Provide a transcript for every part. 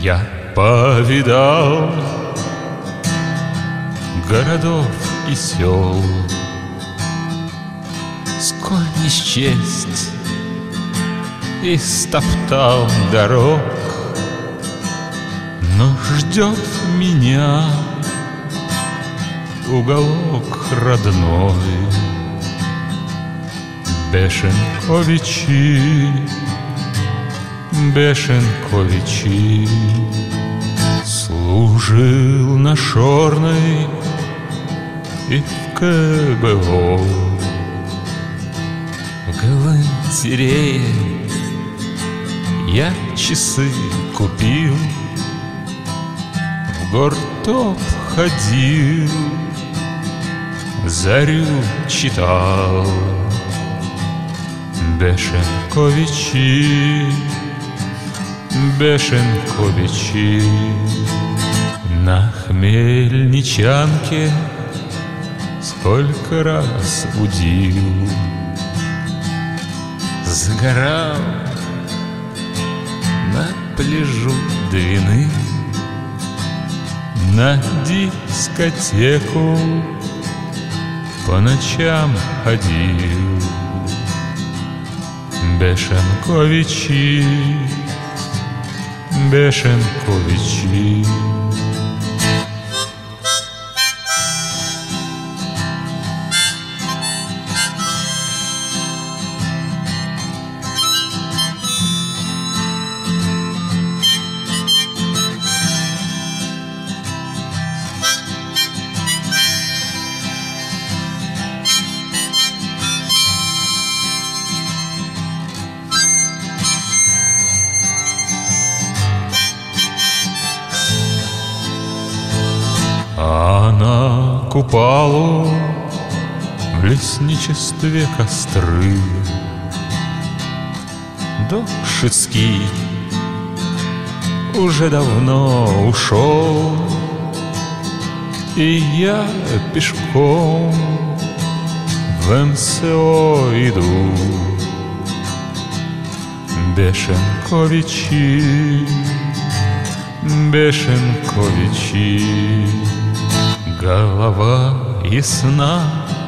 Я повидал городов и сел, сколь не счесть, и стоптал дорог, но ждет меня уголок родной. Бешенковичи, Бешенковичи, служил на Шорной и в КБО. В галантерее я часы купил, в гортоп ходил, зарю читал. Бешенковичи, Бешенковичи, на Хмельничанке сколько раз удил. Загорал на пляжу Двины, на дискотеку по ночам ходил. Бешенковичи, Бешенковичи. А на Купалу в лесничестве костры Дошицкий уже давно ушел, и я пешком в МСО иду. Бешенковичи, Бешенковичи, голова ясна,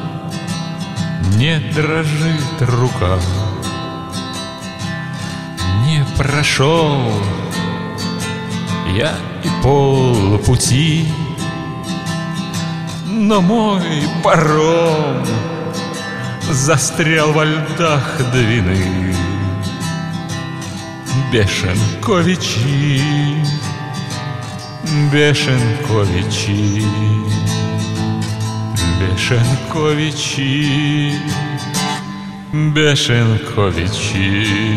не дрожит рука. Не прошел я и полпути, но мой паром застрял во льдах Двины. Бешенковичи, Бешенковичи, Бешенковичи, Бешенковичи.